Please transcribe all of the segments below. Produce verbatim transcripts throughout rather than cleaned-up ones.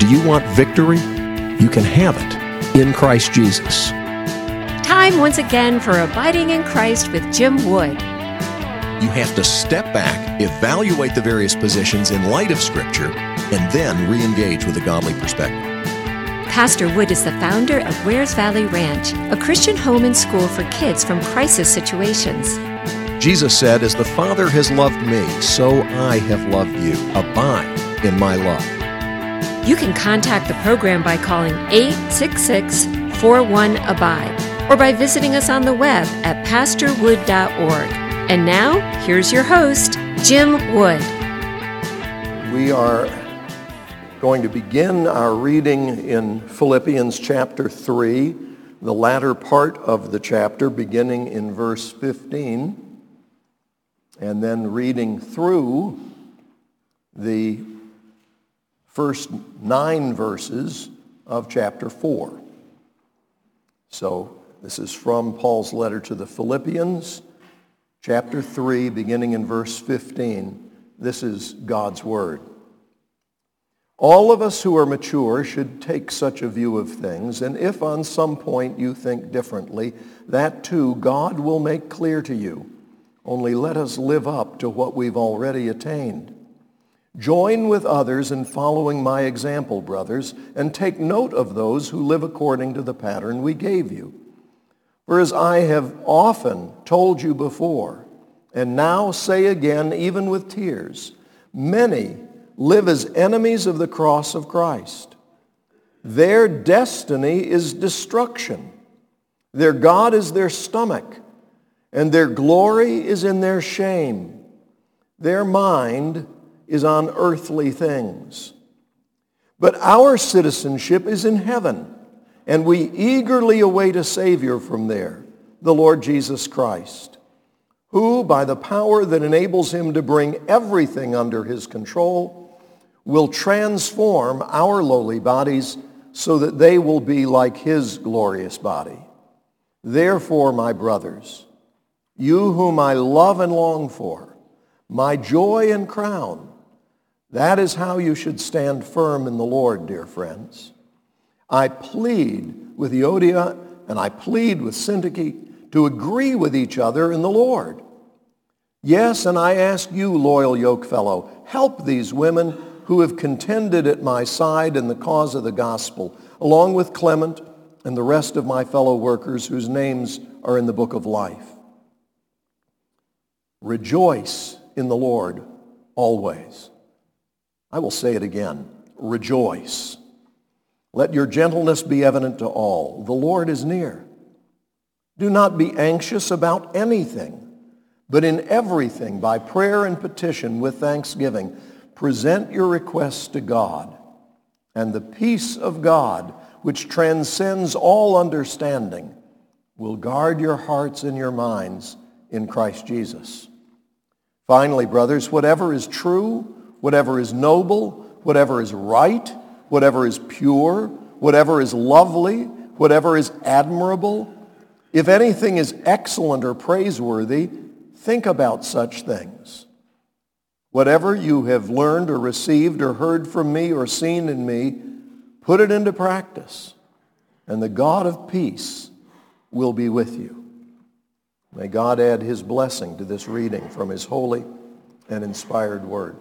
Do you want victory? You can have it in Christ Jesus. Time once again for Abiding in Christ with Jim Wood. You have to step back, evaluate the various positions in light of Scripture, and then re-engage with a godly perspective. Pastor Wood is the founder of Wares Valley Ranch, a Christian home and school for kids from crisis situations. Jesus said, "As the Father has loved me, so I have loved you. Abide in my love." You can contact the program by calling eight six six, four one, A B I D E or by visiting us on the web at pastor wood dot org. And now, here's your host, Jim Wood. We are going to begin our reading in Philippians chapter three, the latter part of the chapter, beginning in verse fifteen, and then reading through the first nine verses of chapter four. So this is from Paul's letter to the Philippians, chapter three, beginning in verse fifteen. This is God's word. All of us who are mature should take such a view of things, and if on some point you think differently, that too God will make clear to you. Only let us live up to what we've already attained. Join with others in following my example, brothers, and take note of those who live according to the pattern we gave you. For as I have often told you before, and now say again, even with tears, many live as enemies of the cross of Christ. Their destiny is destruction. Their God is their stomach, and their glory is in their shame. Their mind is on earthly things. But our citizenship is in heaven, and we eagerly await a Savior from there, the Lord Jesus Christ, who, by the power that enables him to bring everything under his control, will transform our lowly bodies so that they will be like his glorious body. Therefore, my brothers, you whom I love and long for, my joy and crown, that is how you should stand firm in the Lord, dear friends. I plead with Euodia and I plead with Syntyche to agree with each other in the Lord. Yes, and I ask you, loyal yokefellow, help these women who have contended at my side in the cause of the gospel, along with Clement and the rest of my fellow workers whose names are in the book of life. Rejoice in the Lord always. I will say it again. Rejoice. Let your gentleness be evident to all. The Lord is near. Do not be anxious about anything, but in everything, by prayer and petition with thanksgiving, present your requests to God, and the peace of God, which transcends all understanding, will guard your hearts and your minds in Christ Jesus. Finally, brothers, whatever is true, whatever is noble, whatever is right, whatever is pure, whatever is lovely, whatever is admirable, if anything is excellent or praiseworthy, think about such things. Whatever you have learned or received or heard from me or seen in me, put it into practice, and the God of peace will be with you. May God add his blessing to this reading from his holy and inspired word.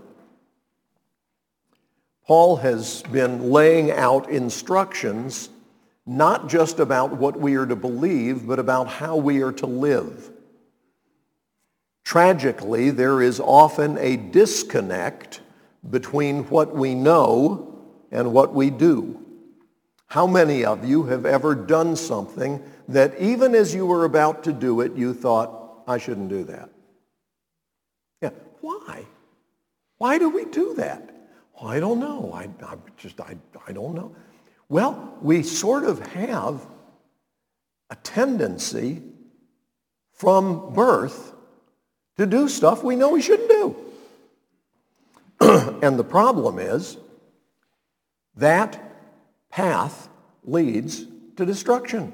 Paul has been laying out instructions not just about what we are to believe, but about how we are to live. Tragically, there is often a disconnect between what we know and what we do. How many of you have ever done something that even as you were about to do it, you thought, I shouldn't do that? Yeah, why? Why do we do that? Well, I don't know. I, I just, I, I don't know. Well, we sort of have a tendency from birth to do stuff we know we shouldn't do. And the problem is that path leads to destruction.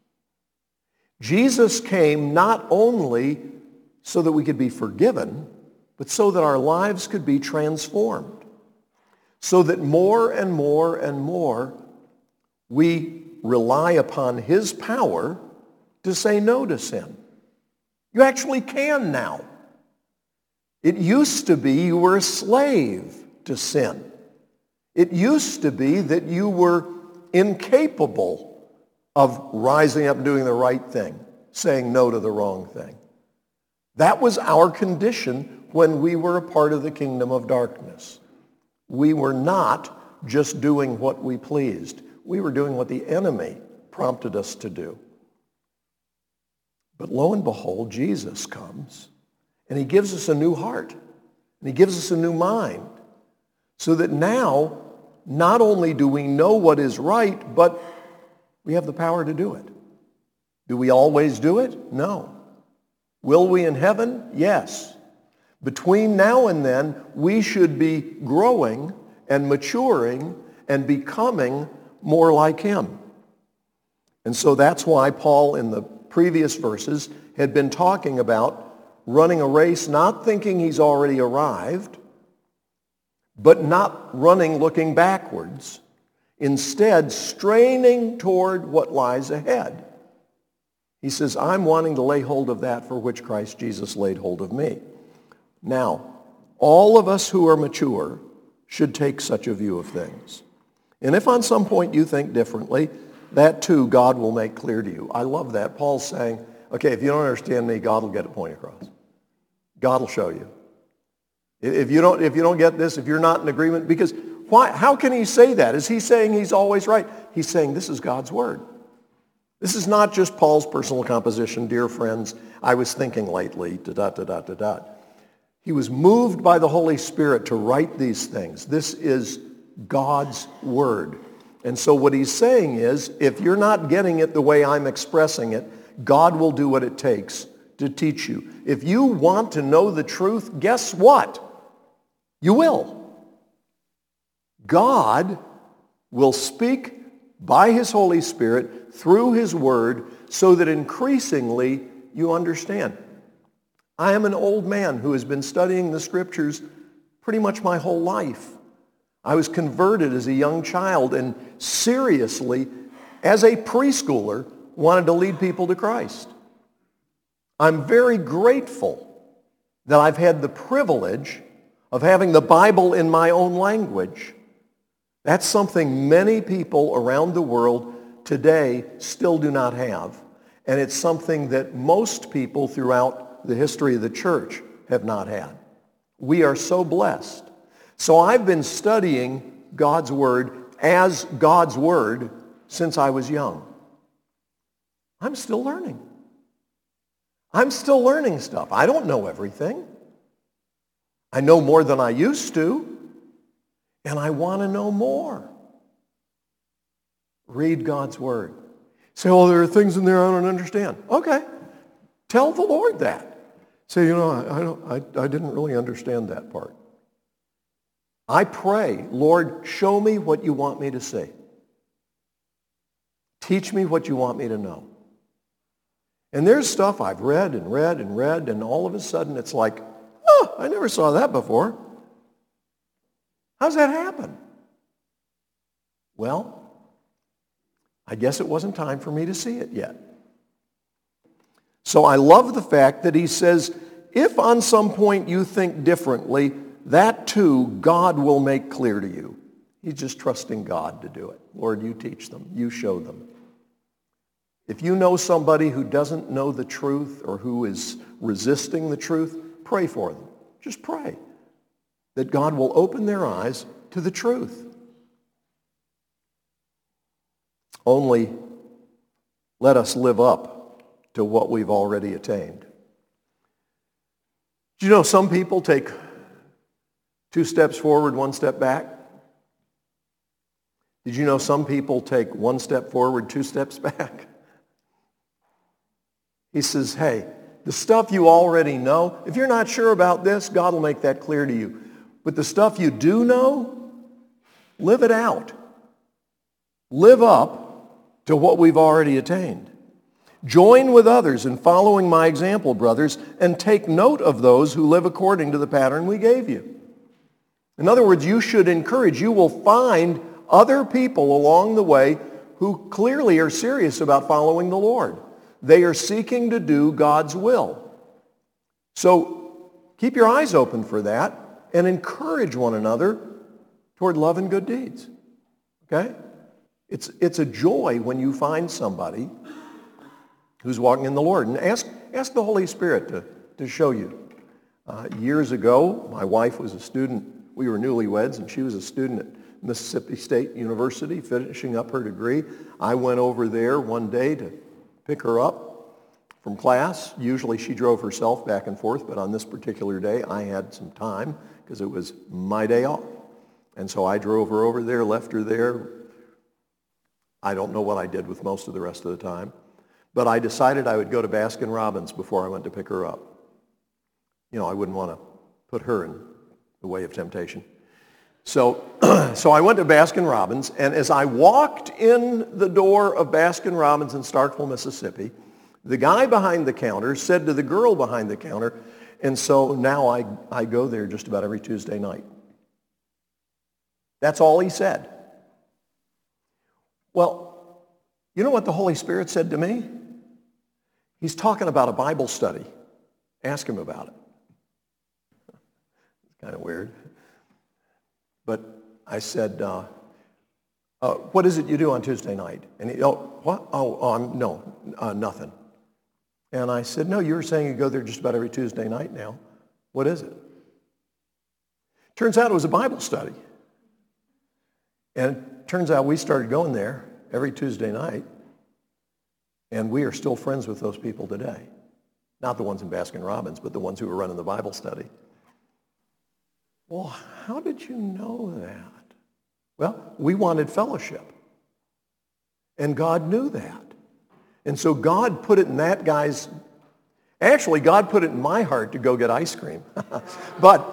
Jesus came not only so that we could be forgiven, but so that our lives could be transformed. so that more and more and more we rely upon his power to say no to sin. You actually can now. It used to be you were a slave to sin. It used to be that you were incapable of rising up and doing the right thing, saying no to the wrong thing. That was our condition when we were a part of the kingdom of darkness. We were not just doing what we pleased. We were doing what the enemy prompted us to do. But lo and behold, Jesus comes, and he gives us a new heart, and he gives us a new mind, so that now, not only do we know what is right, but we have the power to do it. Do we always do it? No. Will we in heaven? Yes. Between now and then, we should be growing and maturing and becoming more like him. And so that's why Paul in the previous verses had been talking about running a race, not thinking he's already arrived, but not running looking backwards. Instead, straining toward what lies ahead. He says, I'm wanting to lay hold of that for which Christ Jesus laid hold of me. Now, all of us who are mature should take such a view of things. And if on some point you think differently, that too God will make clear to you. I love that. Paul's saying, okay, if you don't understand me, God will get a point across. God will show you. If you don't, if you don't get this, if you're not in agreement, because why, how can he say that? Is he saying he's always right? He's saying this is God's word. This is not just Paul's personal composition. Dear friends, I was thinking lately, da da da da da. He was moved by the Holy Spirit to write these things. This is God's word. And so what he's saying is, if you're not getting it the way I'm expressing it, God will do what it takes to teach you. If you want to know the truth, guess what? You will. God will speak by his Holy Spirit through his word so that increasingly you understand. I am an old man who has been studying the scriptures pretty much my whole life. I was converted as a young child and seriously, as a preschooler, wanted to lead people to Christ. I'm very grateful that I've had the privilege of having the Bible in my own language. That's something many people around the world today still do not have. And it's something that most people throughout the history of the church have not had. We are so blessed. So I've been studying God's word as God's word since I was young. I'm still learning. I'm still learning stuff. I don't know everything. I know more than I used to, and I want to know more. Read God's word. Say, oh, there are things in there I don't understand. Okay. Tell the Lord that. Say, you know, I, I, don't, I, I didn't really understand that part. I pray, Lord, show me what you want me to see. Teach me what you want me to know. And there's stuff I've read and read and read, and all of a sudden it's like, oh, I never saw that before. How's that happen? Well, I guess it wasn't time for me to see it yet. So I love the fact that he says, if on some point you think differently, that too God will make clear to you. He's just trusting God to do it. Lord, you teach them. You show them. If you know somebody who doesn't know the truth or who is resisting the truth, pray for them. Just pray that God will open their eyes to the truth. Only let us live up to what we've already attained. Do you know some people take two steps forward, one step back? Did you know some people take one step forward, two steps back? He says, hey, the stuff you already know, if you're not sure about this, God will make that clear to you. But the stuff you do know, live it out. Live up to what we've already attained. Join with others in following my example, brothers, and take note of those who live according to the pattern we gave you. In other words, you should encourage. You will find other people along the way who clearly are serious about following the Lord. They are seeking to do God's will. So keep your eyes open for that and encourage one another toward love and good deeds. Okay? It's, it's a joy when you find somebody who's walking in the Lord. And ask, ask the Holy Spirit to, to show you. Uh, years ago, my wife was a student. We were newlyweds, and she was a student at Mississippi State University, finishing up her degree. I went over there one day to pick her up from class. Usually she drove herself back and forth, but on this particular day, I had some time because it was my day off. And so I drove her over there, left her there. I don't know what I did with most of the rest of the time, but I decided I would go to Baskin Robbins before I went to pick her up. You know, I wouldn't want to put her in the way of temptation. So, so I went to Baskin Robbins, and as I walked in the door of Baskin Robbins in Starkville, Mississippi, the guy behind the counter said to the girl behind the counter, and so now I, I go there just about every Tuesday night. That's all he said. Well, you know what the Holy Spirit said to me? He's talking about a Bible study. Ask him about it. It's kind of weird. But I said, uh, uh, what is it you do on Tuesday night? And he, oh, what? Oh, oh I'm, no, uh, nothing. And I said, no, you were saying you go there just about every Tuesday night now. What is it? Turns out it was a Bible study. And it turns out we started going there every Tuesday night, and we are still friends with those people today. Not the ones in Baskin Robbins, but the ones who were running the Bible study. Well, how did you know that? Well, we wanted fellowship. And God knew that. And so God put it in that guy's, actually God put it in my heart to go get ice cream. but,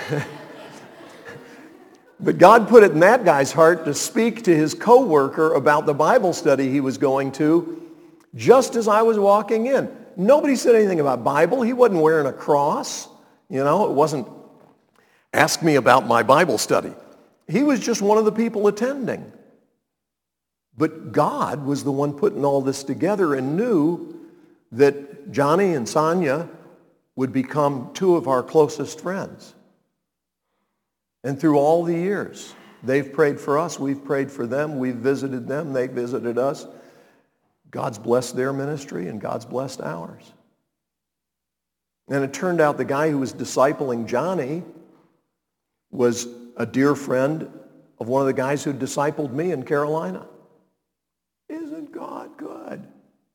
but God put it in that guy's heart to speak to his coworker about the Bible study he was going to just as I was walking in. Nobody said anything about Bible. He wasn't wearing a cross. You know, it wasn't, ask me about my Bible study. He was just one of the people attending. But God was the one putting all this together and knew that Johnny and Sonia would become two of our closest friends. And through all the years, they've prayed for us, we've prayed for them, we've visited them, they visited us. God's blessed their ministry and God's blessed ours. And it turned out the guy who was discipling Johnny was a dear friend of one of the guys who discipled me in Carolina. Isn't God good?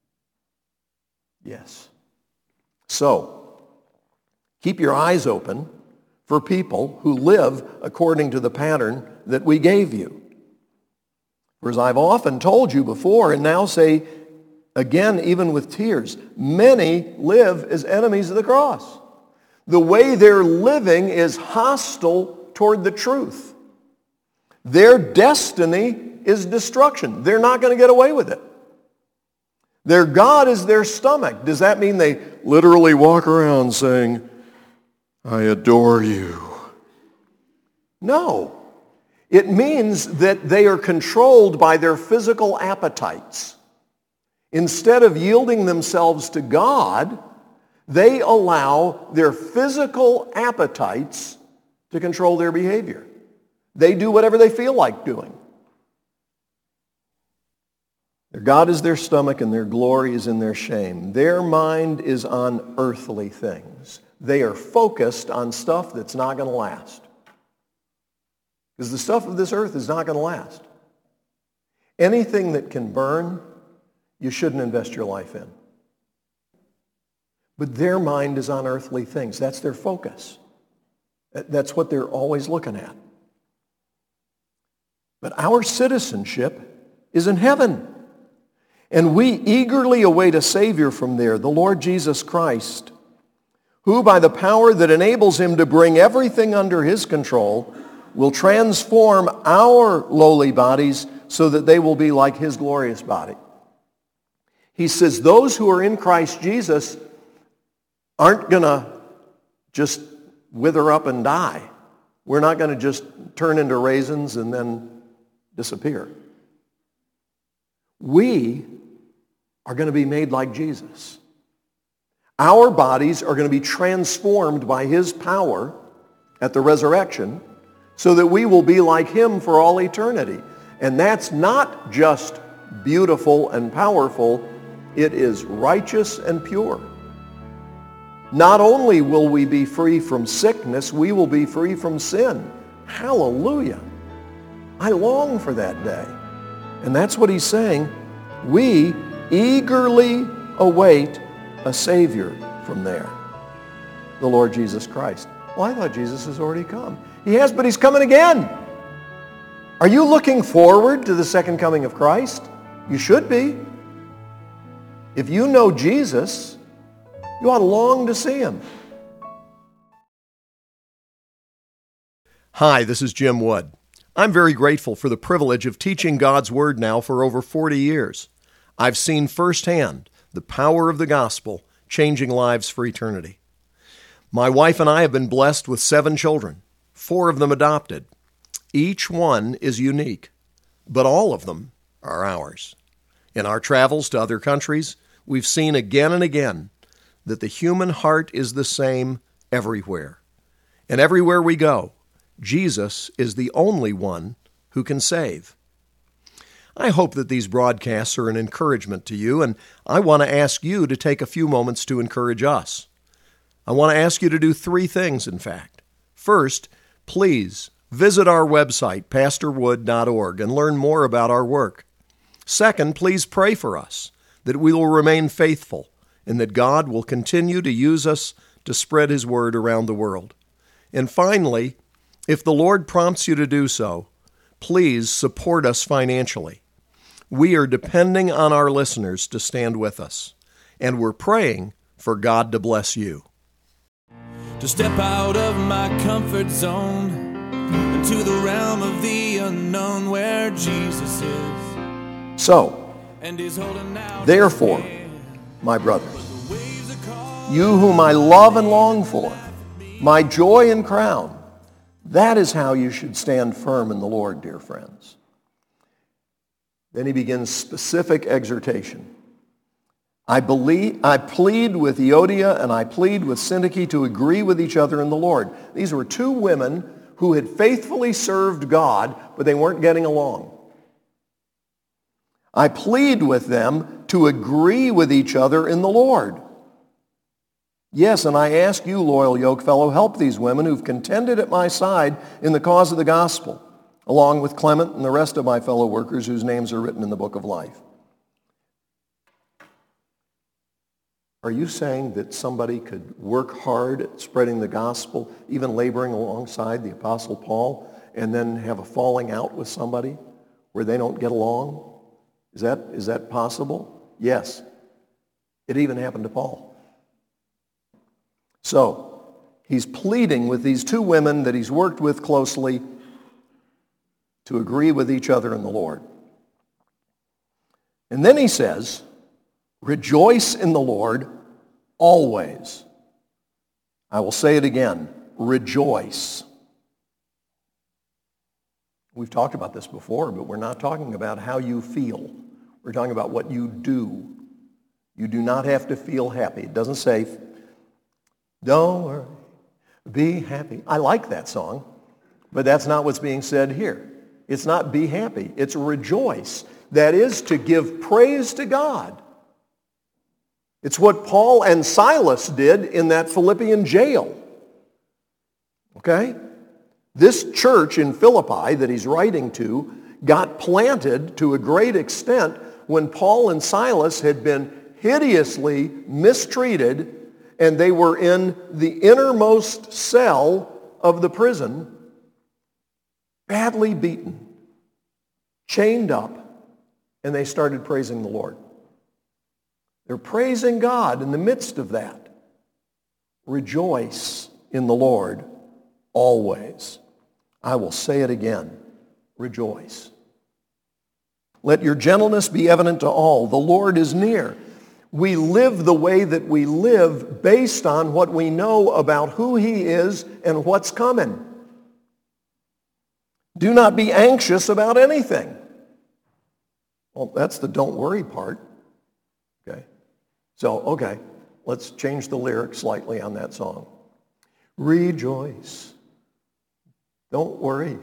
Yes. So, keep your eyes open for people who live according to the pattern that we gave you. For as I've often told you before, and now say again, even with tears, many live as enemies of the cross. The way they're living is hostile toward the truth. Their destiny is destruction. They're not going to get away with it. Their God is their stomach. Does that mean they literally walk around saying, I adore you? No. It means that they are controlled by their physical appetites. Instead of yielding themselves to God, they allow their physical appetites to control their behavior. They do whatever they feel like doing. Their God is their stomach and their glory is in their shame. Their mind is on earthly things. They are focused on stuff that's not going to last. Because the stuff of this earth is not going to last. Anything that can burn, you shouldn't invest your life in. But their mind is on earthly things. That's their focus. That's what they're always looking at. But our citizenship is in heaven. And we eagerly await a Savior from there, the Lord Jesus Christ, who by the power that enables him to bring everything under his control will transform our lowly bodies so that they will be like his glorious body. He says those who are in Christ Jesus aren't going to just wither up and die. We're not going to just turn into raisins and then disappear. We are going to be made like Jesus. Our bodies are going to be transformed by his power at the resurrection so that we will be like him for all eternity. And that's not just beautiful and powerful, it is righteous and pure. Not only will we be free from sickness, we will be free from sin. Hallelujah. I long for that day. And that's what he's saying. We eagerly await a Savior from there, the Lord Jesus Christ. Well, I thought Jesus has already come. He has, but he's coming again. Are you looking forward to the second coming of Christ? You should be. If you know Jesus, you ought to long to see him. Hi, this is Jim Wood. I'm very grateful for the privilege of teaching God's Word now for over forty years. I've seen firsthand the power of the gospel changing lives for eternity. My wife and I have been blessed with seven children, four of them adopted. Each one is unique, but all of them are ours. In our travels to other countries, we've seen again and again that the human heart is the same everywhere. And everywhere we go, Jesus is the only one who can save. I hope that these broadcasts are an encouragement to you, and I want to ask you to take a few moments to encourage us. I want to ask you to do three things, in fact. First, please visit our website, pastor wood dot org, and learn more about our work. Second, please pray for us, that we will remain faithful, and that God will continue to use us to spread his word around the world. And finally, if the Lord prompts you to do so, please support us financially. We are depending on our listeners to stand with us, and we're praying for God to bless you. To step out of my comfort zone into the realm of the unknown where Jesus is. So, And he's holding out therefore, my brothers, you whom I love and long for, my joy and crown, that is how you should stand firm in the Lord, dear friends. Then he begins specific exhortation. I believe, I plead with Euodia and I plead with Syntyche to agree with each other in the Lord. These were two women who had faithfully served God, but they weren't getting along. I plead with them to agree with each other in the Lord. Yes, and I ask you, loyal yokefellow, help these women who've contended at my side in the cause of the gospel, along with Clement and the rest of my fellow workers whose names are written in the book of life. Are you saying that somebody could work hard at spreading the gospel, even laboring alongside the Apostle Paul, and then have a falling out with somebody where they don't get along? Is that, is that possible? Yes. It even happened to Paul. So, he's pleading with these two women that he's worked with closely to agree with each other in the Lord. And then he says, rejoice in the Lord always. I will say it again, rejoice. We've talked about this before, but we're not talking about how you feel. We're talking about what you do. You do not have to feel happy. It doesn't say, don't worry, be happy. I like that song, but that's not what's being said here. It's not be happy. It's rejoice. That is to give praise to God. It's what Paul and Silas did in that Philippian jail. Okay? This church in Philippi that he's writing to got planted to a great extent when Paul and Silas had been hideously mistreated and they were in the innermost cell of the prison, badly beaten, chained up, and they started praising the Lord. They're praising God in the midst of that. Rejoice in the Lord always. I will say it again. Rejoice. Let your gentleness be evident to all. The Lord is near. We live the way that we live based on what we know about who he is and what's coming. Do not be anxious about anything. Well, that's the don't worry part. Okay. So, okay, let's change the lyrics slightly on that song. Rejoice. Don't worry.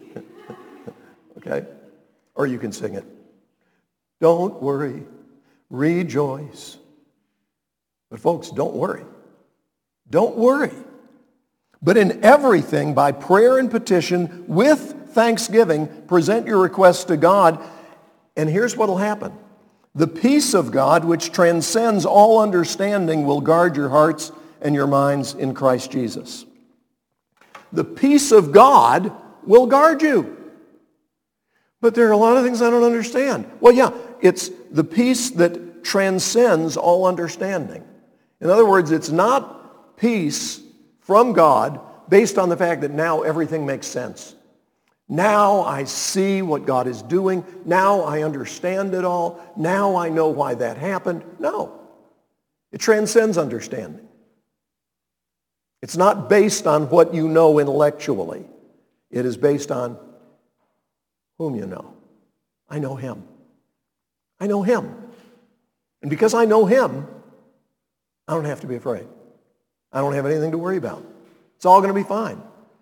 Okay? Or you can sing it. Don't worry. Rejoice. But folks, don't worry. Don't worry. But in everything, by prayer and petition, with thanksgiving, present your requests to God. And here's what will happen. The peace of God, which transcends all understanding, will guard your hearts and your minds in Christ Jesus. The peace of God will guard you. But there are a lot of things I don't understand. Well, yeah, it's the peace that transcends all understanding. In other words, it's not peace from God based on the fact that now everything makes sense. Now I see what God is doing. Now I understand it all. Now I know why that happened. No. It transcends understanding. It's not based on what you know intellectually. It is based on whom you know. I know him. I know him. And because I know him, I don't have to be afraid. I don't have anything to worry about. It's all going to be fine.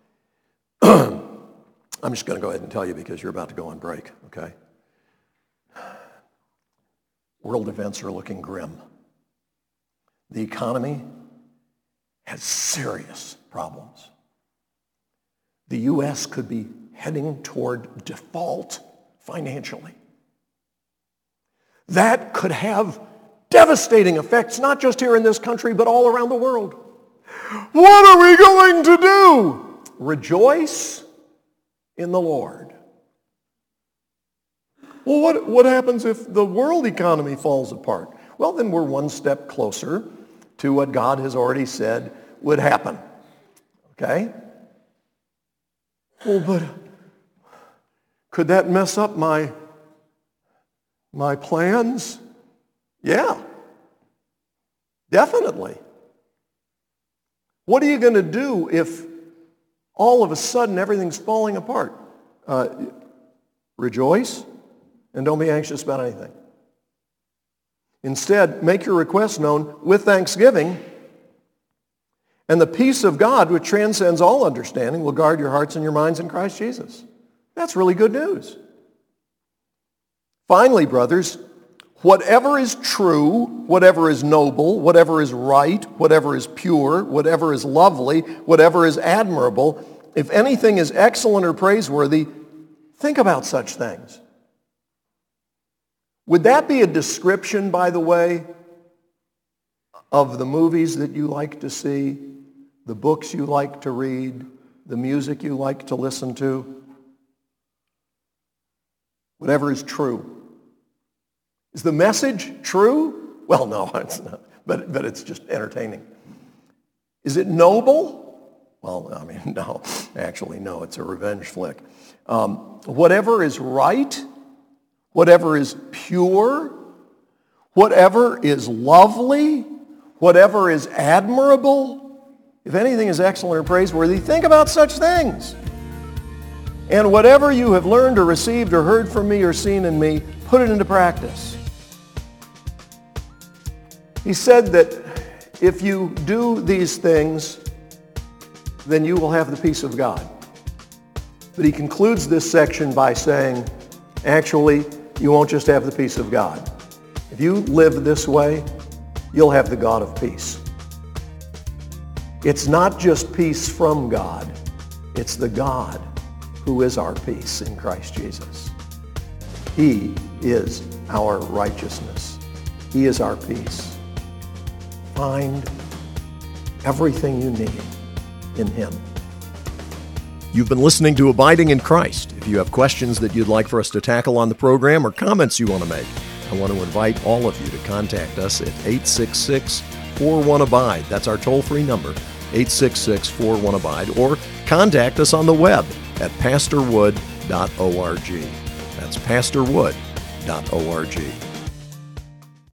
I'm just going to go ahead and tell you because you're about to go on break, okay? World events are looking grim. The economy has serious problems. The U S could be heading toward default financially. That could have devastating effects, not just here in this country, but all around the world. What are we going to do? Rejoice in the Lord. Well, what, what happens if the world economy falls apart? Well, then we're one step closer to what God has already said would happen. Okay? Well, but could that mess up my, my plans? Yeah, definitely. What are you going to do if all of a sudden everything's falling apart? Uh, rejoice and don't be anxious about anything. Instead, make your requests known with thanksgiving, and the peace of God, which transcends all understanding, will guard your hearts and your minds in Christ Jesus. That's really good news. Finally, brothers, whatever is true, whatever is noble, whatever is right, whatever is pure, whatever is lovely, whatever is admirable, if anything is excellent or praiseworthy, think about such things. Would that be a description, by the way, of the movies that you like to see, the books you like to read, the music you like to listen to? Whatever is true. Is the message true? Well, no, it's not, but, but it's just entertaining. Is it noble? Well, I mean, no, actually, no, it's a revenge flick. Um, whatever is right, whatever is pure, whatever is lovely, whatever is admirable, if anything is excellent or praiseworthy, think about such things. And whatever you have learned or received or heard from me or seen in me, put it into practice. He said that if you do these things, then you will have the peace of God. But he concludes this section by saying, actually, you won't just have the peace of God. If you live this way, you'll have the God of peace. It's not just peace from God. It's the God who is our peace in Christ Jesus. He is our righteousness. He is our peace. Find everything you need in him. You've been listening to Abiding in Christ. If you have questions that you'd like for us to tackle on the program or comments you want to make, I want to invite all of you to contact us at eight six six, four one, abide. That's our toll-free number, eight six six, four one, abide, or contact us on the web at pastor wood dot org. That's pastor wood dot org.